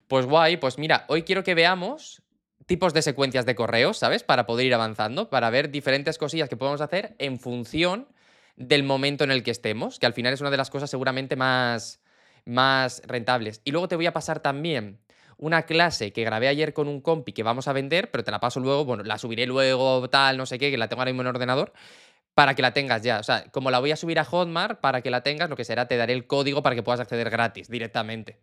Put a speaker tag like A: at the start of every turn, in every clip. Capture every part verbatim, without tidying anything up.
A: Pues guay, pues mira, hoy quiero que veamos tipos de secuencias de correos, ¿sabes? Para poder ir avanzando, para ver diferentes cosillas que podemos hacer en función del momento en el que estemos, que al final es una de las cosas seguramente más, más rentables. Y luego te voy a pasar también una clase que grabé ayer con un compi que vamos a vender, pero te la paso luego, bueno, la subiré luego, tal, no sé qué, que la tengo ahora mismo en el ordenador, para que la tengas ya. O sea, como la voy a subir a Hotmart, para que la tengas, lo que será, te daré el código para que puedas acceder gratis directamente.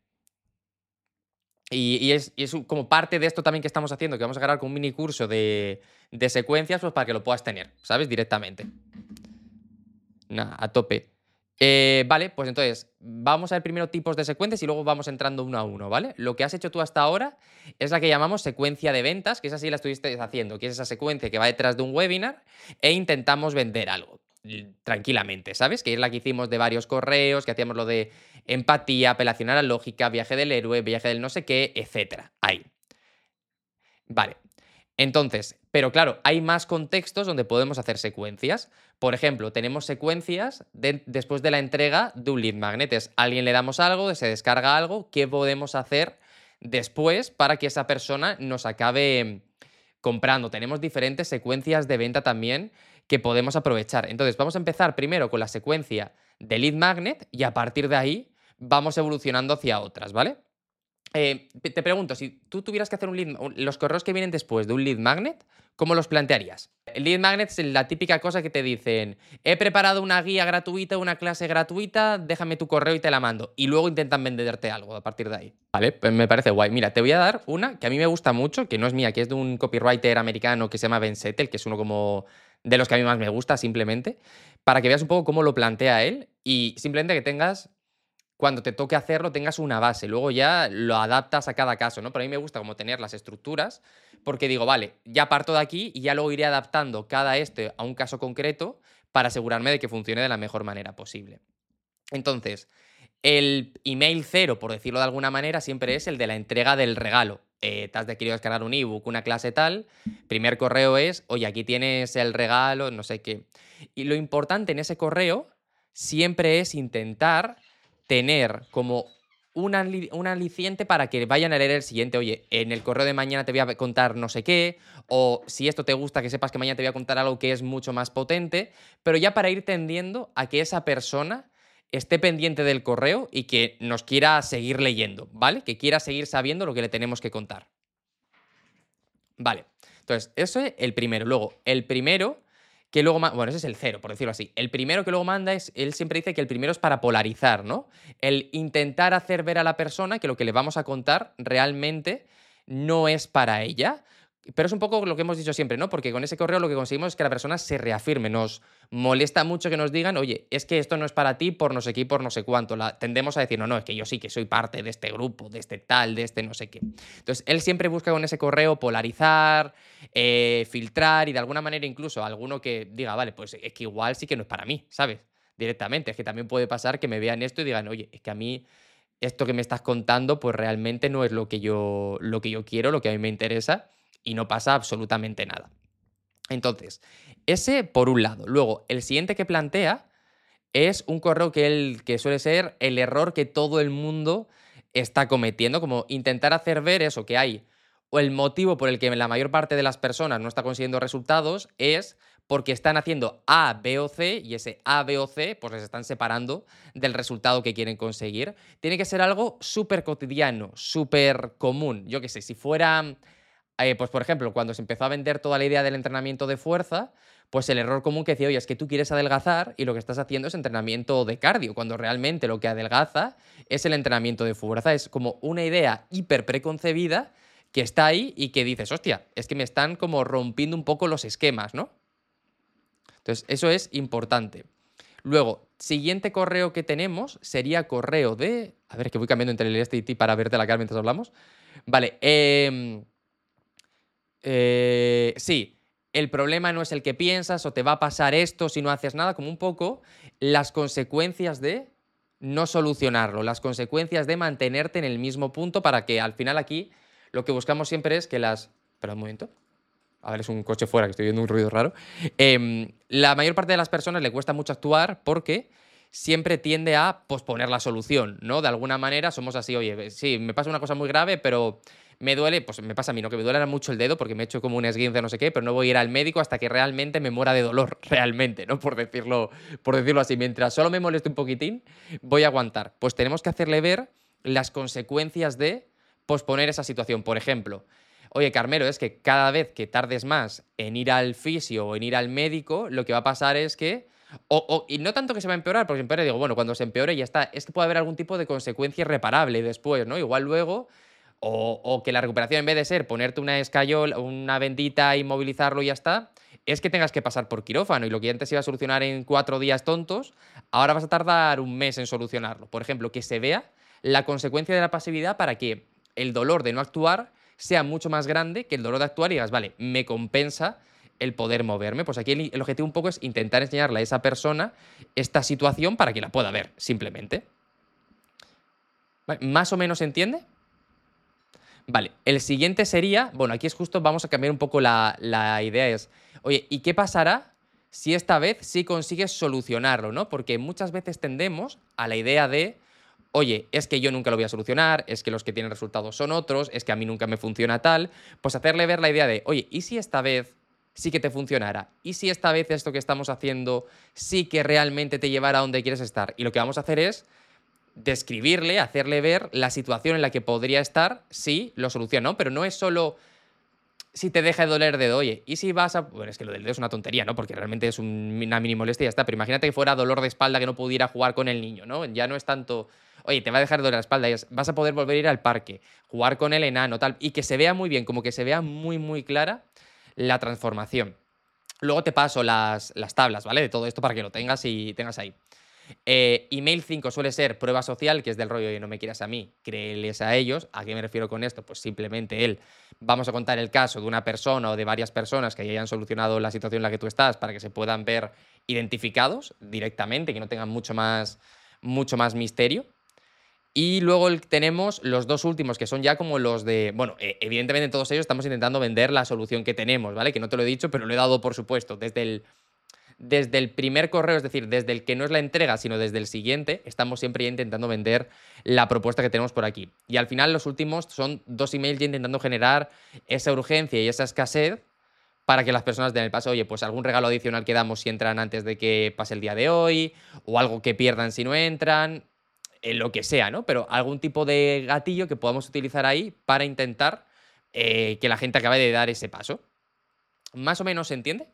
A: Y, y es, y es un- como parte de esto también que estamos haciendo, que vamos a grabar con un mini curso de, de secuencias, pues para que lo puedas tener, ¿sabes? Directamente. Nah, a tope. Eh, vale, pues entonces, vamos a ver primero tipos de secuencias y luego vamos entrando uno a uno, ¿vale? Lo que has hecho tú hasta ahora es la que llamamos secuencia de ventas, que esa sí la estuviste haciendo, que es esa secuencia que va detrás de un webinar e intentamos vender algo l- tranquilamente, ¿sabes? Que es la que hicimos de varios correos, que hacíamos lo de empatía, apelación a la lógica, viaje del héroe, viaje del no sé qué, etcétera. Ahí. Vale. Entonces, pero claro, hay más contextos donde podemos hacer secuencias. Por ejemplo, tenemos secuencias de- después de la entrega de un lead magnet. Es alguien le damos algo, se descarga algo, ¿qué podemos hacer después para que esa persona nos acabe comprando? Tenemos diferentes secuencias de venta también que podemos aprovechar. Entonces, vamos a empezar primero con la secuencia de lead magnet y a partir de ahí vamos evolucionando hacia otras, ¿vale? Eh, te te pregunto, si tú tuvieras que hacer un lead, un- los correos que vienen después de un lead magnet, ¿cómo los plantearías? El lead magnet es la típica cosa que te dicen, he preparado una guía gratuita, una clase gratuita, déjame tu correo y te la mando. Y luego intentan venderte algo a partir de ahí. Vale, pues me parece guay. Mira, te voy a dar una que a mí me gusta mucho, que no es mía, que es de un copywriter americano que se llama Ben Settle, que es uno como de los que a mí más me gusta, simplemente, para que veas un poco cómo lo plantea él y simplemente que tengas cuando te toque hacerlo tengas una base, luego ya lo adaptas a cada caso, ¿no? Pero a mí me gusta como tener las estructuras, porque digo, vale, ya parto de aquí y ya luego iré adaptando cada este a un caso concreto para asegurarme de que funcione de la mejor manera posible. Entonces, el email cero, por decirlo de alguna manera, siempre es el de la entrega del regalo. Eh, te has de querido descargar un ebook, una clase tal. Primer correo es, oye, aquí tienes el regalo, no sé qué. Y lo importante en ese correo siempre es intentar tener como un, ali- un aliciente para que vayan a leer el siguiente. Oye, en el correo de mañana te voy a contar no sé qué. O si esto te gusta, que sepas que mañana te voy a contar algo que es mucho más potente. Pero ya para ir tendiendo a que esa persona esté pendiente del correo y que nos quiera seguir leyendo, ¿vale? Que quiera seguir sabiendo lo que le tenemos que contar. Vale. Entonces, eso es el primero. Luego, el primero que luego ma- bueno, ese es el cero, por decirlo así. El primero que luego manda es, él siempre dice que el primero es para polarizar, ¿no? El intentar hacer ver a la persona que lo que le vamos a contar realmente no es para ella. Pero es un poco lo que hemos dicho siempre, ¿no? Porque con ese correo lo que conseguimos es que la persona se reafirme. Nos molesta mucho que nos digan, oye, es que esto no es para ti por no sé qué y por no sé cuánto. La, tendemos a decir, no, no, es que yo sí que soy parte de este grupo, de este tal, de este no sé qué. Entonces, él siempre busca con ese correo polarizar, eh, filtrar y de alguna manera incluso alguno que diga, vale, pues es que igual sí que no es para mí, ¿sabes? Directamente. Es que también puede pasar que me vean esto y digan, oye, es que a mí esto que me estás contando, pues realmente no es lo que yo, lo que yo quiero, lo que a mí me interesa y no pasa absolutamente nada. Entonces, ese por un lado. Luego, el siguiente que plantea es un correo que, él, que suele ser el error que todo el mundo está cometiendo, como intentar hacer ver eso, que hay, o el motivo por el que la mayor parte de las personas no está consiguiendo resultados es porque están haciendo A, B o C y ese A, B o C pues les están separando del resultado que quieren conseguir. Tiene que ser algo súper cotidiano, súper común. Yo qué sé, si fuera eh, pues, por ejemplo, cuando se empezó a vender toda la idea del entrenamiento de fuerza, pues el error común que decía, oye, es que tú quieres adelgazar y lo que estás haciendo es entrenamiento de cardio, cuando realmente lo que adelgaza es el entrenamiento de fuerza. Es como una idea hiper preconcebida que está ahí y que dices, hostia, es que me están como rompiendo un poco los esquemas, ¿no? Entonces, eso es importante. Luego, siguiente correo que tenemos sería correo de... A ver, que voy cambiando entre el este y ti para verte la cara mientras hablamos. Vale, eh... Eh, sí, el problema no es el que piensas o te va a pasar esto si no haces nada, como un poco las consecuencias de no solucionarlo, las consecuencias de mantenerte en el mismo punto para que al final aquí lo que buscamos siempre es que las... Espera un momento. A ver, es un coche fuera, que estoy viendo un ruido raro. Em, la mayor parte de las personas le cuesta mucho actuar porque siempre tiende a posponer la solución, ¿no? De alguna manera somos así, oye, sí, me pasa una cosa muy grave, pero me duele, pues me pasa a mí, ¿no? Que me duele mucho el dedo porque me he hecho como un esguince, no sé qué, pero no voy a ir al médico hasta que realmente me muera de dolor, realmente, ¿no? Por decirlo, por decirlo así. Mientras solo me moleste un poquitín, voy a aguantar. Pues tenemos que hacerle ver las consecuencias de posponer esa situación. Por ejemplo, oye, Carmelo, es que cada vez que tardes más en ir al fisio o en ir al médico, lo que va a pasar es que o, o- y no tanto que se va a empeorar, porque se empeore, digo, bueno, cuando se empeore ya está. Es que puede haber algún tipo de consecuencia irreparable después, ¿no? Igual luego, o, o que la recuperación, en vez de ser ponerte una escayola, una bendita, inmovilizarlo y ya está, es que tengas que pasar por quirófano. Y lo que antes iba a solucionar en cuatro días tontos, ahora vas a tardar un mes en solucionarlo. Por ejemplo, que se vea la consecuencia de la pasividad para que el dolor de no actuar sea mucho más grande que el dolor de actuar y digas, vale, me compensa el poder moverme. Pues aquí el, el objetivo un poco es intentar enseñarle a esa persona esta situación para que la pueda ver, simplemente. ¿Vale? ¿Más o menos se entiende? Vale, el siguiente sería, bueno, aquí es justo, vamos a cambiar un poco la, la idea, es, oye, ¿y qué pasará si esta vez sí consigues solucionarlo, ¿no? Porque muchas veces tendemos a la idea de, oye, es que yo nunca lo voy a solucionar, es que los que tienen resultados son otros, es que a mí nunca me funciona tal, pues hacerle ver la idea de, oye, ¿y si esta vez sí que te funcionara? ¿Y si esta vez esto que estamos haciendo sí que realmente te llevará a donde quieres estar? Y lo que vamos a hacer es describirle, hacerle ver la situación en la que podría estar si lo soluciona, pero no es solo si te deja de doler el dedo, oye, y si vas a... Bueno, es que lo del dedo es una tontería, ¿no? Porque realmente es un- una mini molestia y ya está, pero imagínate que fuera dolor de espalda que no pudiera jugar con el niño, ¿no? Ya no es tanto, oye, te va a dejar de doler la espalda, es, vas a poder volver a ir al parque, jugar con el enano, tal, y que se vea muy bien, como que se vea muy, muy clara la transformación. Luego te paso las, las tablas, ¿vale? De todo esto para que lo tengas y tengas ahí. Eh, email cinco suele ser prueba social, que es del rollo de no me quieras a mí, créeles a ellos. ¿A qué me refiero con esto? Pues simplemente él, vamos a contar el caso de una persona o de varias personas que ya hayan solucionado la situación en la que tú estás para que se puedan ver identificados directamente, que no tengan mucho más, mucho más misterio. Y luego el- tenemos los dos últimos, que son ya como los de. Bueno, eh, evidentemente en todos ellos estamos intentando vender la solución que tenemos, ¿vale? Que no te lo he dicho, pero lo he dado por supuesto. Desde el desde el primer correo, es decir, desde el que no es la entrega, sino desde el siguiente, estamos siempre ya intentando vender la propuesta que tenemos por aquí. Y al final los últimos son dos emails ya intentando generar esa urgencia y esa escasez para que las personas den el paso, oye, pues algún regalo adicional que damos si entran antes de que pase el día de hoy, o algo que pierdan si no entran, en lo que sea, ¿no? Pero algún tipo de gatillo que podamos utilizar ahí para intentar eh, que la gente acabe de dar ese paso. ¿Más o menos se entiende?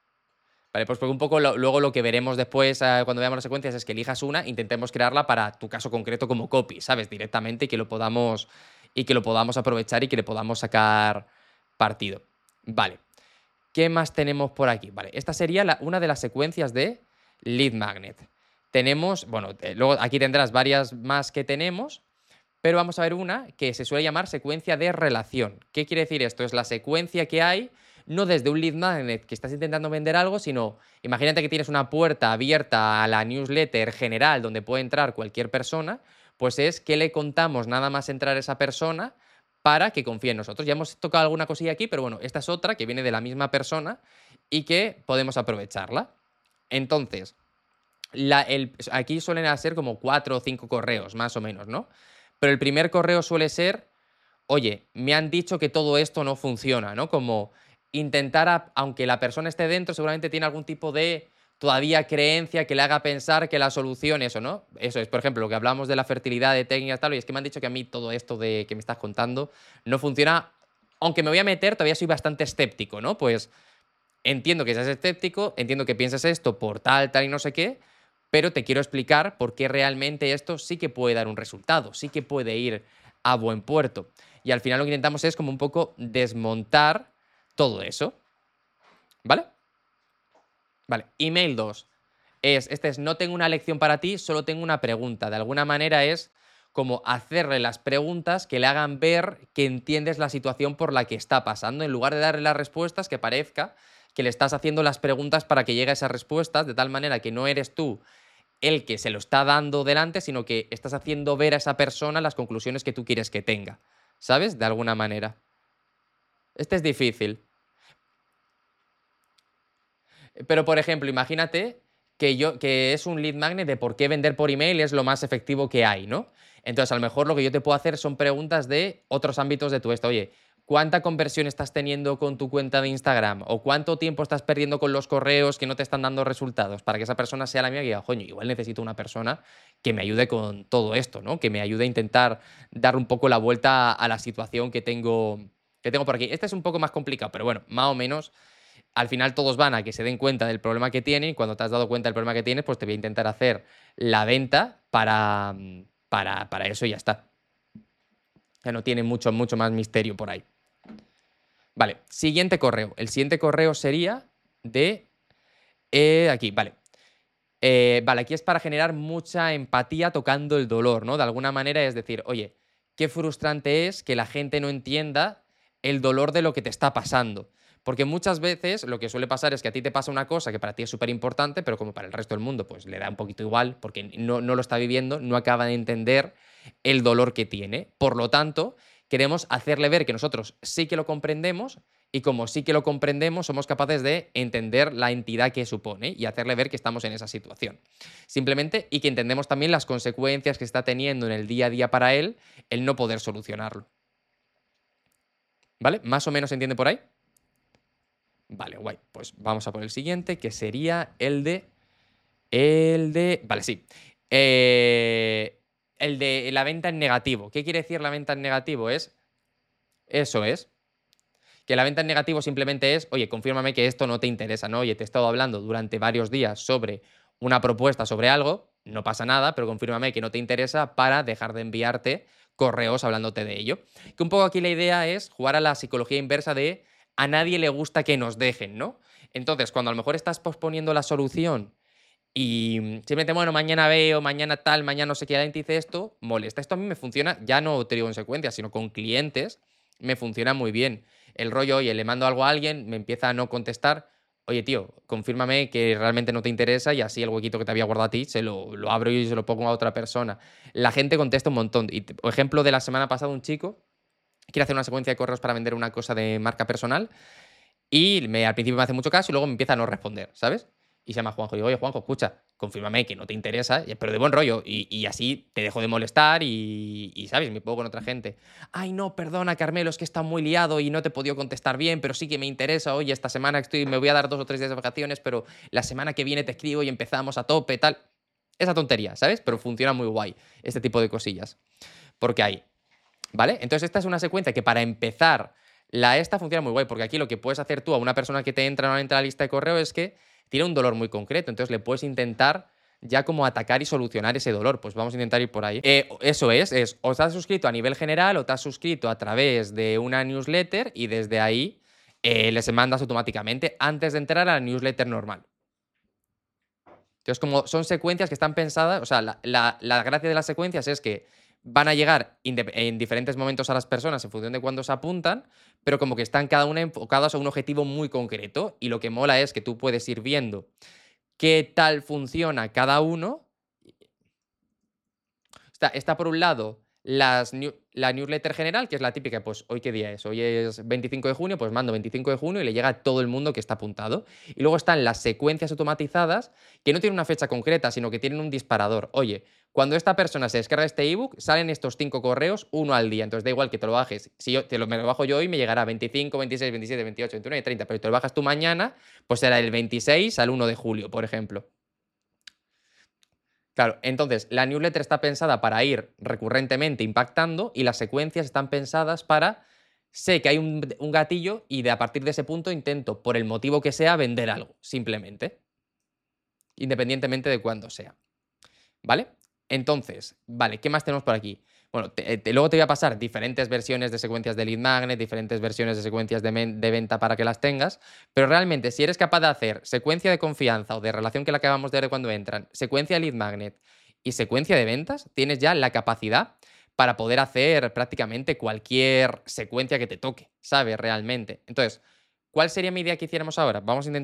A: Vale, pues porque un poco lo- luego lo que veremos después eh, cuando veamos las secuencias es que elijas una, intentemos crearla para tu caso concreto como copy, ¿sabes? Directamente y que lo podamos y que lo podamos aprovechar y que le podamos sacar partido. Vale. ¿Qué más tenemos por aquí? Vale, esta sería la- una de las secuencias de lead magnet. Tenemos, bueno, eh, luego aquí tendrás varias más que tenemos, pero vamos a ver una que se suele llamar secuencia de relación. ¿Qué quiere decir esto? Es la secuencia que hay, no desde un lead magnet que estás intentando vender algo, sino imagínate que tienes una puerta abierta a la newsletter general donde puede entrar cualquier persona, pues es que le contamos nada más entrar esa persona para que confíe en nosotros. Ya hemos tocado alguna cosilla aquí, pero bueno, esta es otra que viene de la misma persona y que podemos aprovecharla. Entonces, la- el- aquí suelen ser como cuatro o cinco correos, más o menos, ¿no? Pero el primer correo suele ser, oye, me han dicho que todo esto no funciona, ¿no? Como intentar, a- aunque la persona esté dentro, seguramente tiene algún tipo de todavía creencia que le haga pensar que la solución, eso, ¿no? Eso es, por ejemplo, lo que hablamos de la fertilidad, de técnicas, tal, y es que me han dicho que a mí todo esto de que me estás contando no funciona, aunque me voy a meter, todavía soy bastante escéptico, ¿no? Pues entiendo que seas escéptico, entiendo que pienses esto por tal, tal y no sé qué, pero te quiero explicar por qué realmente esto sí que puede dar un resultado, sí que puede ir a buen puerto. Y al final lo que intentamos es como un poco desmontar todo eso, ¿vale? Vale, email dos. Es, este es, no tengo una lección para ti, solo tengo una pregunta. De alguna manera es como hacerle las preguntas que le hagan ver que entiendes la situación por la que está pasando, en lugar de darle las respuestas que parezca que le estás haciendo las preguntas para que llegue a esas respuestas, de tal manera que no eres tú el que se lo está dando delante, sino que estás haciendo ver a esa persona las conclusiones que tú quieres que tenga, ¿sabes? De alguna manera. Este es difícil. Pero, por ejemplo, imagínate que, yo, que es un lead magnet de por qué vender por email es lo más efectivo que hay, ¿no? Entonces, a lo mejor lo que yo te puedo hacer son preguntas de otros ámbitos de tu esto. Oye, ¿cuánta conversión estás teniendo con tu cuenta de Instagram? ¿O cuánto tiempo estás perdiendo con los correos que no te están dando resultados? Para que esa persona sea la mía y diga, coño, igual necesito una persona que me ayude con todo esto, ¿no? Que me ayude a intentar dar un poco la vuelta a la situación que tengo, que tengo por aquí. Este es un poco más complicado, pero bueno, más o menos al final todos van a que se den cuenta del problema que tienen y cuando te has dado cuenta del problema que tienes, pues te voy a intentar hacer la venta para, mm, para, para eso y ya está. Que no tiene mucho, mucho más misterio por ahí. Vale, siguiente correo. El siguiente correo sería de... eh, aquí, vale. Eh, vale, aquí es para generar mucha empatía tocando el dolor, ¿no? De alguna manera es decir, oye, qué frustrante es que la gente no entienda el dolor de lo que te está pasando. Porque muchas veces lo que suele pasar es que a ti te pasa una cosa que para ti es súper importante, pero como para el resto del mundo, pues le da un poquito igual, porque no, no lo está viviendo, no acaba de entender el dolor que tiene. Por lo tanto, queremos hacerle ver que nosotros sí que lo comprendemos y como sí que lo comprendemos, somos capaces de entender la entidad que supone y hacerle ver que estamos en esa situación. Simplemente, y que entendemos también las consecuencias que está teniendo en el día a día para él el no poder solucionarlo. ¿Vale? ¿Más o menos se entiende por ahí? Vale, guay. Pues vamos a por el siguiente, que sería el de... El de... Vale, sí. Eh, el de la venta en negativo. ¿Qué quiere decir la venta en negativo? Es... Eso es. Que la venta en negativo simplemente es, oye, confírmame que esto no te interesa, ¿no? Oye, te he estado hablando durante varios días sobre una propuesta sobre algo, no pasa nada, pero confírmame que no te interesa para dejar de enviarte correos hablándote de ello. Que un poco aquí la idea es jugar a la psicología inversa de a nadie le gusta que nos dejen, ¿no? Entonces, cuando a lo mejor estás posponiendo la solución y simplemente, bueno, mañana veo, mañana tal, mañana no sé qué, alguien te dice esto, molesta. Esto a mí me funciona, ya no te digo en secuencia, sino con clientes, me funciona muy bien. El rollo, oye, le mando algo a alguien, me empieza a no contestar, oye, tío, confírmame que realmente no te interesa y así el huequito que te había guardado a ti se lo, lo abro y se lo pongo a otra persona. La gente contesta un montón. Y, por ejemplo, de la semana pasada, un chico quiere hacer una secuencia de correos para vender una cosa de marca personal y me, al principio me hace mucho caso y luego me empieza a no responder, ¿sabes? Y se llama Juanjo. Y digo, oye, Juanjo, escucha, confírmame que no te interesa, pero de buen rollo. Y, y así te dejo de molestar y, y, ¿sabes? Me pongo con otra gente. Ay, no, perdona, Carmelo, es que está muy liado y no te he podido contestar bien, pero sí que me interesa. Oye, esta semana estoy, me voy a dar dos o tres días de vacaciones, pero la semana que viene te escribo y empezamos a tope, tal. Esa tontería, ¿sabes? Pero funciona muy guay este tipo de cosillas. Porque hay, ¿vale? Entonces esta es una secuencia que para empezar, la esta funciona muy guay, porque aquí lo que puedes hacer tú a una persona que te entra normalmente a la lista de correo es que tiene un dolor muy concreto, entonces le puedes intentar ya como atacar y solucionar ese dolor. Pues vamos a intentar ir por ahí. Eh, eso es, es o te has suscrito a nivel general o te has suscrito a través de una newsletter y desde ahí eh, les mandas automáticamente antes de entrar a la newsletter normal. Entonces, como son secuencias que están pensadas, o sea, la, la, la gracia de las secuencias es que van a llegar en diferentes momentos a las personas en función de cuándo se apuntan, pero como que están cada una enfocadas a un objetivo muy concreto y lo que mola es que tú puedes ir viendo qué tal funciona cada uno. Está, está por un lado las new, la newsletter general, que es la típica, pues hoy qué día es, hoy es veinticinco de junio, pues mando veinticinco de junio y le llega a todo el mundo que está apuntado. Y luego están las secuencias automatizadas que no tienen una fecha concreta, sino que tienen un disparador. Oye, cuando esta persona se descarga este ebook, salen estos cinco correos, uno al día. Entonces da igual que te lo bajes. Si yo te lo, me lo bajo yo hoy, me llegará veinticinco, veintiséis, veintisiete, veintiocho, veintinueve y treinta. Pero si te lo bajas tú mañana, pues será el veintiséis al uno de julio, por ejemplo. Claro, entonces la newsletter está pensada para ir recurrentemente impactando y las secuencias están pensadas para, sé que hay un, un gatillo y de a partir de ese punto intento, por el motivo que sea, vender algo, simplemente, independientemente de cuándo sea. ¿Vale? Entonces, vale, ¿qué más tenemos por aquí? Bueno, te, te, luego te voy a pasar diferentes versiones de secuencias de lead magnet, diferentes versiones de secuencias de, de venta para que las tengas, pero realmente si eres capaz de hacer secuencia de confianza o de relación que la acabamos de ver cuando entran, secuencia de lead magnet y secuencia de ventas, tienes ya la capacidad para poder hacer prácticamente cualquier secuencia que te toque, ¿sabes? Realmente. Entonces, ¿cuál sería mi idea que hiciéramos ahora? Vamos a intentar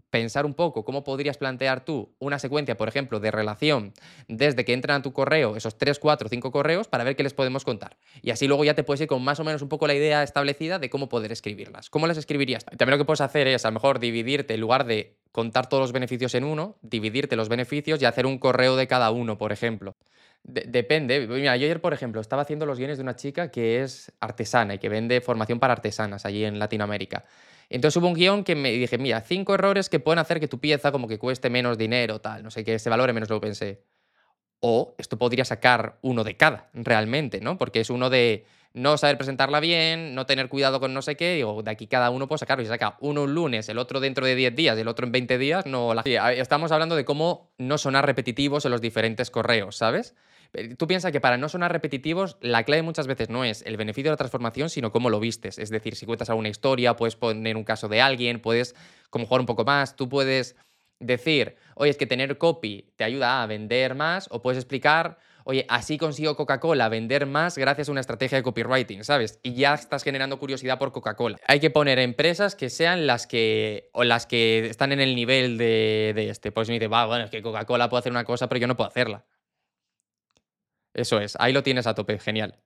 A: pensar un poco cómo podrías plantear tú una secuencia, por ejemplo, de relación desde que entran a tu correo esos tres, cuatro, cinco correos para ver qué les podemos contar. Y así luego ya te puedes ir con más o menos un poco la idea establecida de cómo poder escribirlas. ¿Cómo las escribirías? También lo que puedes hacer es a lo mejor dividirte, en lugar de contar todos los beneficios en uno, dividirte los beneficios y hacer un correo de cada uno, por ejemplo. De- depende. Mira, yo ayer, por ejemplo, estaba haciendo los guiones de una chica que es artesana y que vende formación para artesanas allí en Latinoamérica. Entonces hubo un guión que me dije, mira, cinco errores que pueden hacer que tu pieza como que cueste menos dinero, tal, no sé, que se valore menos, lo pensé. O esto podría sacar uno de cada, realmente, ¿no? Porque es uno de no saber presentarla bien, no tener cuidado con no sé qué, o de aquí cada uno puede sacarlo. Y saca uno un lunes, el otro dentro de diez días, el otro en veinte días, no... La... Sí, a- estamos hablando de cómo no sonar repetitivos en los diferentes correos, ¿sabes? Eh, Tú piensas que para no sonar repetitivos, la clave muchas veces no es el beneficio de la transformación, sino cómo lo vistes. Es decir, si cuentas alguna historia, puedes poner un caso de alguien, puedes como jugar un poco más, tú puedes decir, oye, es que tener copy te ayuda a vender más, o puedes explicar, oye, así consigo Coca-Cola vender más gracias a una estrategia de copywriting, ¿sabes? Y ya estás generando curiosidad por Coca-Cola. Hay que poner empresas que sean las que, o las que están en el nivel de, de este. Pues me dice, va, bueno, es que Coca-Cola puede hacer una cosa, pero yo no puedo hacerla. Eso es, ahí lo tienes a tope, genial.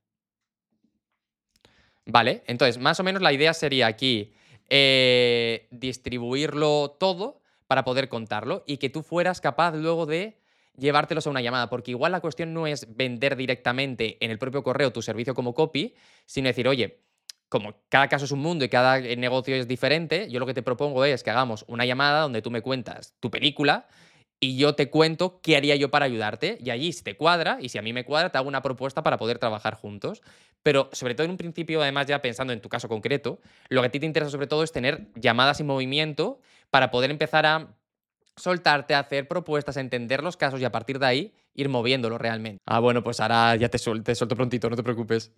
A: Vale, entonces, más o menos la idea sería aquí eh, distribuirlo todo para poder contarlo y que tú fueras capaz luego de llevártelos a una llamada, porque igual la cuestión no es vender directamente en el propio correo tu servicio como copy, sino decir, oye, como cada caso es un mundo y cada eh, negocio es diferente, yo lo que te propongo es que hagamos una llamada donde tú me cuentas tu película y yo te cuento qué haría yo para ayudarte. Y allí, si te cuadra, y si a mí me cuadra, te hago una propuesta para poder trabajar juntos. Pero sobre todo en un principio, además ya pensando en tu caso concreto, lo que a ti te interesa sobre todo es tener llamadas en movimiento para poder empezar a soltarte, a hacer propuestas, a entender los casos y a partir de ahí ir moviéndolo realmente. Ah, bueno, pues ahora ya te, suel- te suelto prontito, no te preocupes.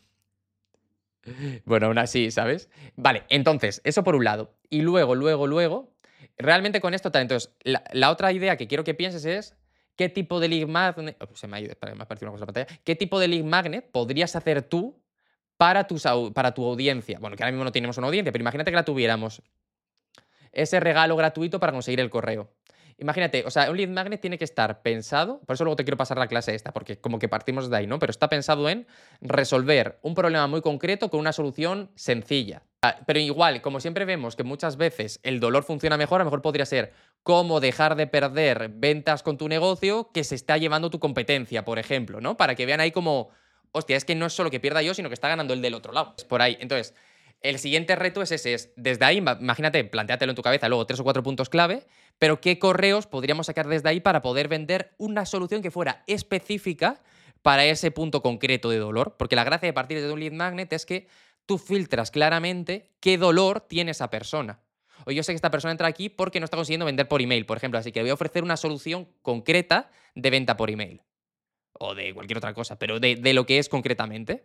A: Bueno, aún así, ¿sabes? Vale, entonces, eso por un lado. Y luego, luego, luego, realmente con esto, tal, entonces, la, la otra idea que quiero que pienses es qué tipo de lead magnet, oh, se me ha ido, espera, me ha aparecido una cosa en la pantalla, qué tipo de lead magnet podrías hacer tú para, tus au- para tu audiencia. Bueno, que ahora mismo no tenemos una audiencia, pero imagínate que la tuviéramos. Ese regalo gratuito para conseguir el correo. Imagínate, o sea, un lead magnet tiene que estar pensado, por eso luego te quiero pasar la clase esta, porque como que partimos de ahí, ¿no? Pero está pensado en resolver un problema muy concreto con una solución sencilla. Ah, pero igual, como siempre vemos que muchas veces el dolor funciona mejor, a lo mejor podría ser cómo dejar de perder ventas con tu negocio que se está llevando tu competencia, por ejemplo, ¿no? Para que vean ahí como, hostia, es que no es solo que pierda yo, sino que está ganando el del otro lado. Es por ahí. Entonces, el siguiente reto es ese, es desde ahí, ma- imagínate, plantéatelo en tu cabeza, luego tres o cuatro puntos clave, pero qué correos podríamos sacar desde ahí para poder vender una solución que fuera específica para ese punto concreto de dolor. Porque la gracia de partir de un lead magnet es que tú filtras claramente qué dolor tiene esa persona. O yo sé que esta persona entra aquí porque no está consiguiendo vender por email, por ejemplo, así que le voy a ofrecer una solución concreta de venta por email. O de cualquier otra cosa, pero de, de lo que es concretamente.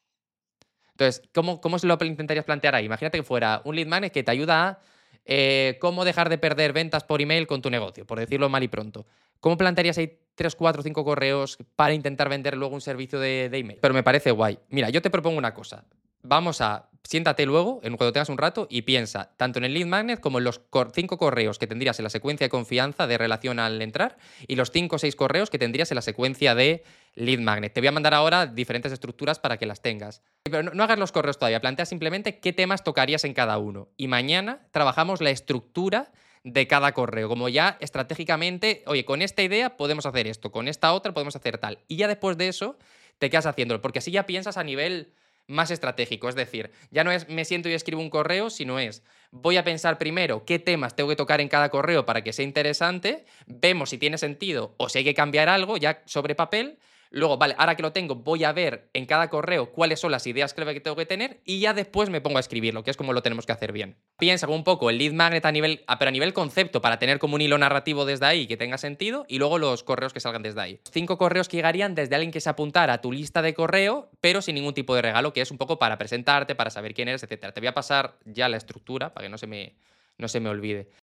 A: Entonces, ¿cómo, cómo se lo intentarías plantear ahí? Imagínate que fuera un lead magnet que te ayuda a eh, cómo dejar de perder ventas por email con tu negocio, por decirlo mal y pronto. ¿Cómo plantearías ahí tres, cuatro, cinco correos para intentar vender luego un servicio de, de email? Pero me parece guay. Mira, yo te propongo una cosa. Vamos a, siéntate luego, en, cuando tengas un rato, y piensa tanto en el lead magnet como en los cor- cinco correos que tendrías en la secuencia de confianza de relación al entrar y los cinco o seis correos que tendrías en la secuencia de lead magnet. Te voy a mandar ahora diferentes estructuras para que las tengas. Pero no, no hagas los correos todavía, plantea simplemente qué temas tocarías en cada uno. Y mañana trabajamos la estructura de cada correo, como ya estratégicamente, oye, con esta idea podemos hacer esto, con esta otra podemos hacer tal. Y ya después de eso te quedas haciéndolo, porque así ya piensas a nivel más estratégico, es decir, ya no es me siento y escribo un correo, sino es voy a pensar primero qué temas tengo que tocar en cada correo para que sea interesante, vemos si tiene sentido o si hay que cambiar algo ya sobre papel. Luego, vale, ahora que lo tengo, voy a ver en cada correo cuáles son las ideas clave que tengo que tener y ya después me pongo a escribirlo, que es como lo tenemos que hacer bien. Piensa como un poco el lead magnet a nivel, ah, pero a nivel concepto, para tener como un hilo narrativo desde ahí que tenga sentido y luego los correos que salgan desde ahí. Cinco correos que llegarían desde alguien que se apuntara a tu lista de correo, pero sin ningún tipo de regalo, que es un poco para presentarte, para saber quién eres, etcétera. Te voy a pasar ya la estructura para que no se me, no se me olvide.